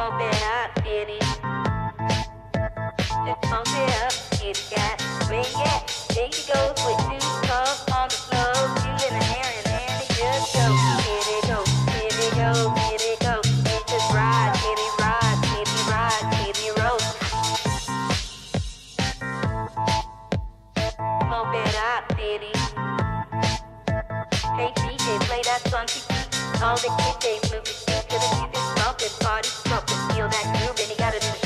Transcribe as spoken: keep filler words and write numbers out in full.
Pump it up, kitty. Just pump it up, kitty cat. Bring it. There you go with two pumps on the floor. You in the air and there it just go. Kitty go, kitty go, kitty go. It just ride, kitty ride, kitty ride, kitty roll. Pump it up, kitty. Hey D J, play that song, all the kids they move the stick to the music, bumping, party, jumping, feel that groove, and you gotta do